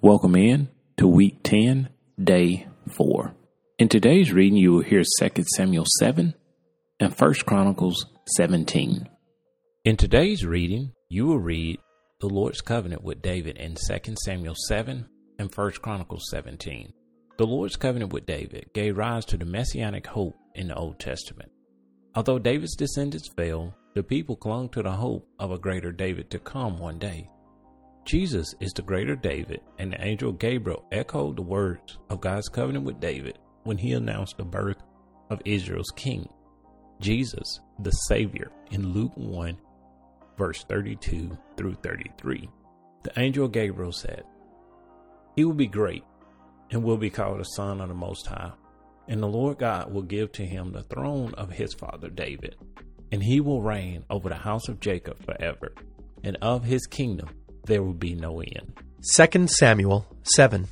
Welcome in to week 10, day 4. In today's reading, you will hear 2 Samuel 7 and 1 Chronicles 17. In today's reading, you will read the Lord's covenant with David in 2 Samuel 7 and 1 Chronicles 17. The Lord's covenant with David gave rise to the messianic hope in the Old Testament. Although David's descendants fell, the people clung to the hope of a greater David to come one day. Jesus is the greater David, and the angel Gabriel echoed the words of God's covenant with David when he announced the birth of Israel's king, Jesus, the Savior, in Luke 1, verse 32 through 33. The angel Gabriel said, "He will be great and will be called the Son of the Most High, and the Lord God will give to him the throne of his father David, and he will reign over the house of Jacob forever, and of his kingdom there will be no end." 2 Samuel 7.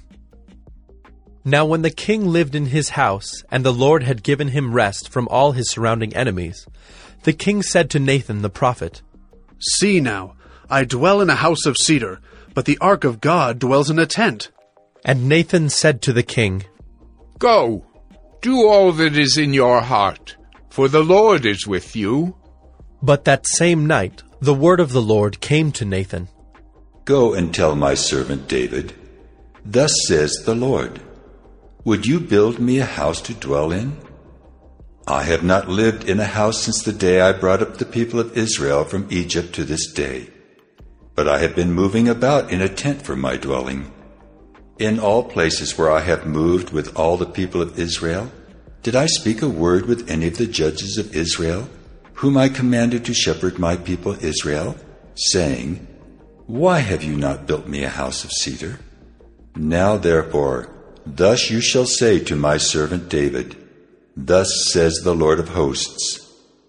Now when the king lived in his house, and the Lord had given him rest from all his surrounding enemies, the king said to Nathan the prophet, "See now, I dwell in a house of cedar, but the ark of God dwells in a tent." And Nathan said to the king, "Go, do all that is in your heart, for the Lord is with you." But that same night the word of the Lord came to Nathan. "Go and tell my servant David, thus says the Lord, would you build me a house to dwell in? I have not lived in a house since the day I brought up the people of Israel from Egypt to this day, but I have been moving about in a tent for my dwelling. In all places where I have moved with all the people of Israel, did I speak a word with any of the judges of Israel, whom I commanded to shepherd my people Israel, saying, why have you not built me a house of cedar? Now therefore, thus you shall say to my servant David, thus says the Lord of hosts,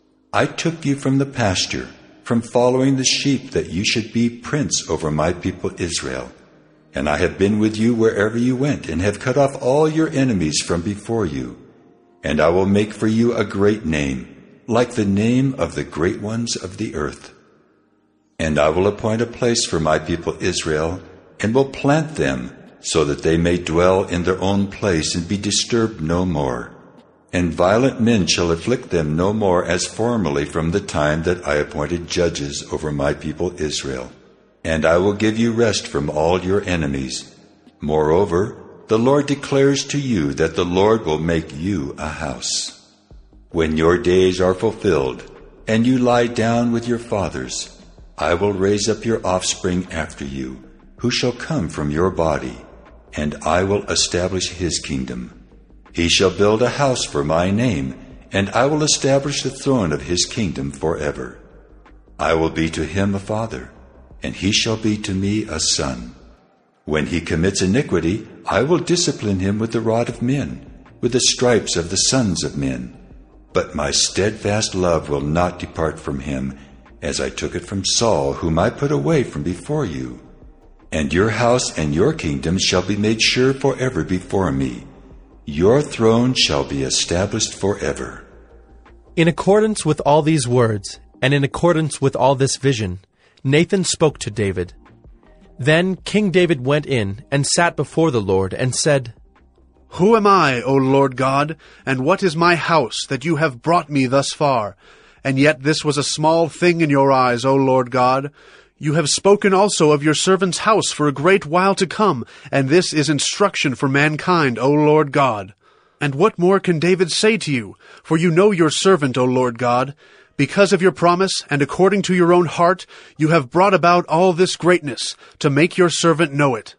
I took you from the pasture, from following the sheep, that you should be prince over my people Israel. And I have been with you wherever you went, and have cut off all your enemies from before you. And I will make for you a great name, like the name of the great ones of the earth. And I will appoint a place for my people Israel, and will plant them, so that they may dwell in their own place and be disturbed no more. And violent men shall afflict them no more as formerly from the time that I appointed judges over my people Israel. And I will give you rest from all your enemies. Moreover, the Lord declares to you that the Lord will make you a house. When your days are fulfilled, and you lie down with your fathers, I will raise up your offspring after you, who shall come from your body, and I will establish his kingdom. He shall build a house for my name, and I will establish the throne of his kingdom forever. I will be to him a father, and he shall be to me a son. When he commits iniquity, I will discipline him with the rod of men, with the stripes of the sons of men. But my steadfast love will not depart from him, as I took it from Saul, whom I put away from before you. And your house and your kingdom shall be made sure forever before me. Your throne shall be established forever." In accordance with all these words, and in accordance with all this vision, Nathan spoke to David. Then King David went in and sat before the Lord and said, "Who am I, O Lord God, and what is my house, that you have brought me thus far? And yet this was a small thing in your eyes, O Lord God. You have spoken also of your servant's house for a great while to come, and this is instruction for mankind, O Lord God. And what more can David say to you? For you know your servant, O Lord God. Because of your promise, and according to your own heart, you have brought about all this greatness, to make your servant know it.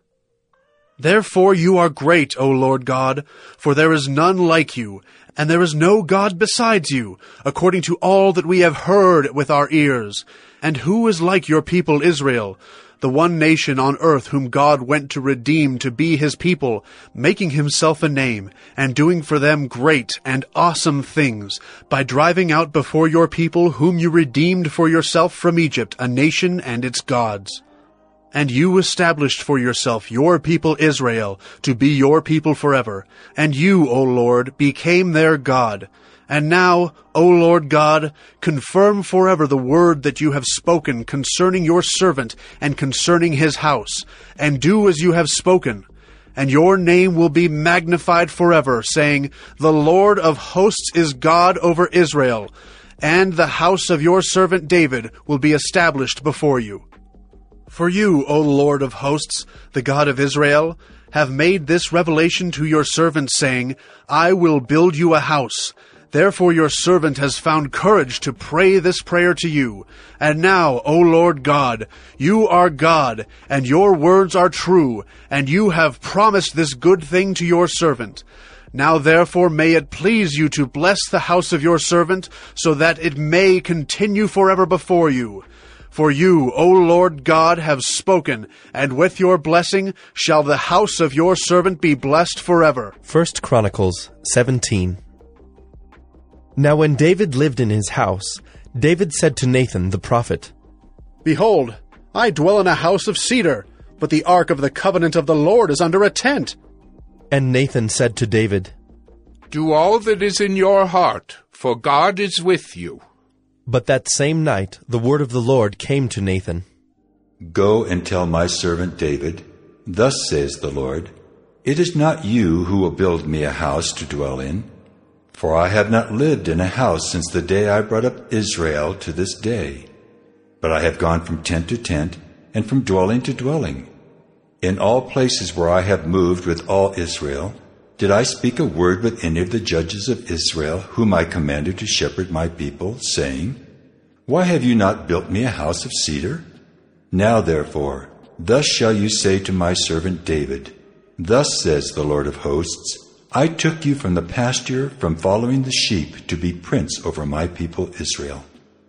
Therefore you are great, O Lord God, for there is none like you, and there is no God besides you, according to all that we have heard with our ears. And who is like your people Israel, the one nation on earth whom God went to redeem to be his people, making himself a name, and doing for them great and awesome things, by driving out before your people whom you redeemed for yourself from Egypt, a nation and its gods. And you established for yourself your people Israel, to be your people forever. And you, O Lord, became their God. And now, O Lord God, confirm forever the word that you have spoken concerning your servant and concerning his house, and do as you have spoken. And your name will be magnified forever, saying, The Lord of hosts is God over Israel, and the house of your servant David will be established before you. For you, O Lord of hosts, the God of Israel, have made this revelation to your servant, saying, I will build you a house. Therefore your servant has found courage to pray this prayer to you. And now, O Lord God, you are God, and your words are true, and you have promised this good thing to your servant. Now therefore may it please you to bless the house of your servant, so that it may continue forever before you. For you, O Lord God, have spoken, and with your blessing shall the house of your servant be blessed forever. 1 Chronicles 17. Now when David lived in his house, David said to Nathan the prophet, Behold, I dwell in a house of cedar, but the ark of the covenant of the Lord is under a tent. And Nathan said to David, Do all that is in your heart, for God is with you. But that same night the word of the Lord came to Nathan. Go and tell my servant David, Thus says the Lord, It is not you who will build me a house to dwell in, for I have not lived in a house since the day I brought up Israel to this day. But I have gone from tent to tent, and from dwelling to dwelling. In all places where I have moved with all Israel, did I speak a word with any of the judges of Israel, whom I commanded to shepherd my people, saying, Why have you not built me a house of cedar? Now therefore, thus shall you say to my servant David, Thus says the Lord of hosts, I took you from the pasture, from following the sheep, to be prince over my people Israel.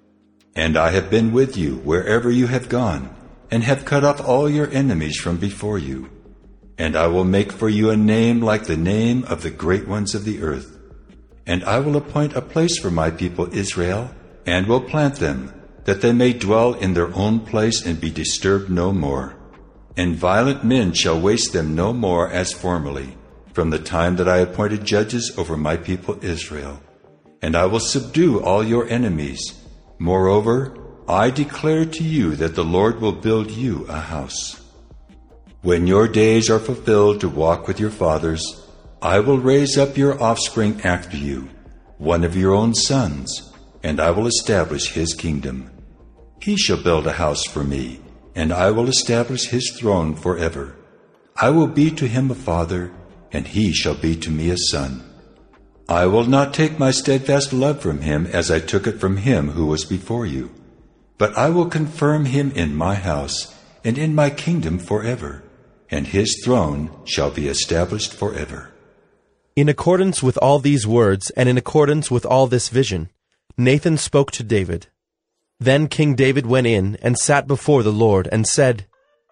And I have been with you wherever you have gone, and have cut off all your enemies from before you. And I will make for you a name like the name of the great ones of the earth. And I will appoint a place for my people Israel, and will plant them, that they may dwell in their own place and be disturbed no more. And violent men shall waste them no more as formerly, from the time that I appointed judges over my people Israel. And I will subdue all your enemies. Moreover, I declare to you that the Lord will build you a house. When your days are fulfilled to walk with your fathers, I will raise up your offspring after you, one of your own sons, and I will establish his kingdom. He shall build a house for me, and I will establish his throne forever. I will be to him a father, and he shall be to me a son. I will not take my steadfast love from him as I took it from him who was before you, but I will confirm him in my house and in my kingdom forever, and his throne shall be established forever. In accordance with all these words, and in accordance with all this vision, Nathan spoke to David. Then King David went in and sat before the Lord and said,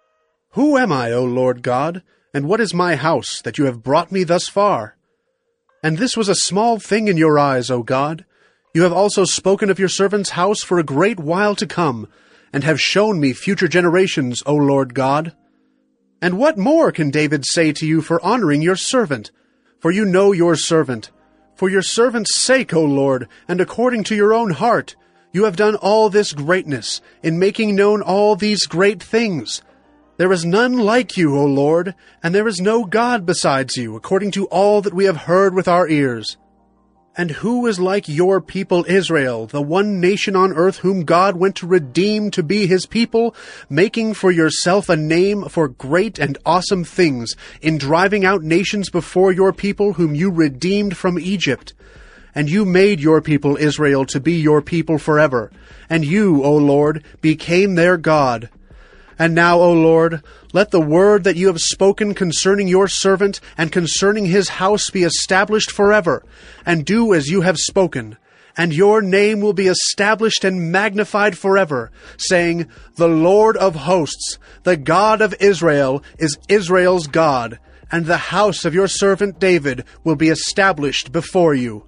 Who am I, O Lord God, and what is my house, that you have brought me thus far? And this was a small thing in your eyes, O God. You have also spoken of your servant's house for a great while to come, and have shown me future generations, O Lord God. And what more can David say to you for honoring your servant? For you know your servant. For your servant's sake, O Lord, and according to your own heart, you have done all this greatness, in making known all these great things. There is none like you, O Lord, and there is no God besides you, according to all that we have heard with our ears. And who is like your people Israel, the one nation on earth whom God went to redeem to be his people, making for yourself a name for great and awesome things, in driving out nations before your people whom you redeemed from Egypt? And you made your people Israel to be your people forever, and you, O Lord, became their God. And now, O Lord, let the word that you have spoken concerning your servant and concerning his house be established forever, and do as you have spoken. And your name will be established and magnified forever, saying, The Lord of hosts, the God of Israel, is Israel's God, and the house of your servant David will be established before you.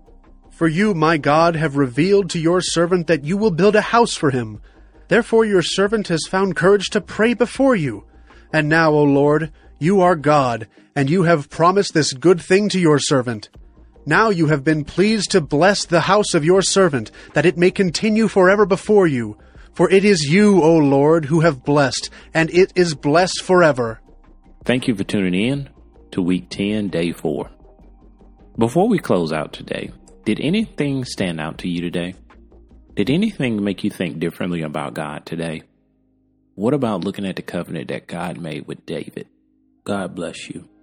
For you, my God, have revealed to your servant that you will build a house for him. Therefore your servant has found courage to pray before you. And now, O Lord, you are God, and you have promised this good thing to your servant. Now you have been pleased to bless the house of your servant, that it may continue forever before you. For it is you, O Lord, who have blessed, and it is blessed forever. Thank you for tuning in to Week 10, Day 4. Before we close out today, did anything stand out to you today? Did anything make you think differently about God today? What about looking at the covenant that God made with David? God bless you.